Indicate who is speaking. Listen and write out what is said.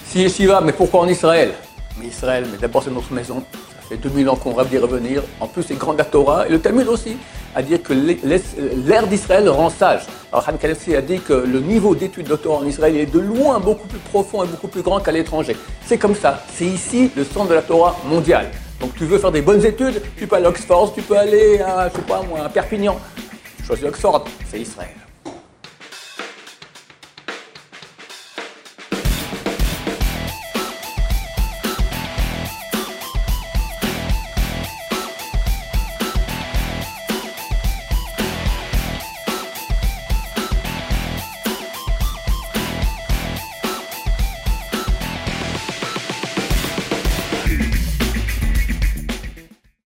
Speaker 1: Si Yeshiva, mais pourquoi en Israël? Mais Israël, mais d'abord c'est notre maison. Ça fait 2000 ans qu'on rêve d'y revenir. En plus, c'est grand de la Torah. Et le Talmud aussi a dit que l'ère d'Israël rend sage. Alors Han Kanafi a dit que le niveau d'étude de Torah en Israël est de loin beaucoup plus profond et beaucoup plus grand qu'à l'étranger. C'est comme ça. C'est ici le centre de la Torah mondiale. Donc tu veux faire des bonnes études, tu peux aller à Oxford, tu peux aller à, je sais pas moi, à Perpignan. Choisis Oxford, c'est Israël.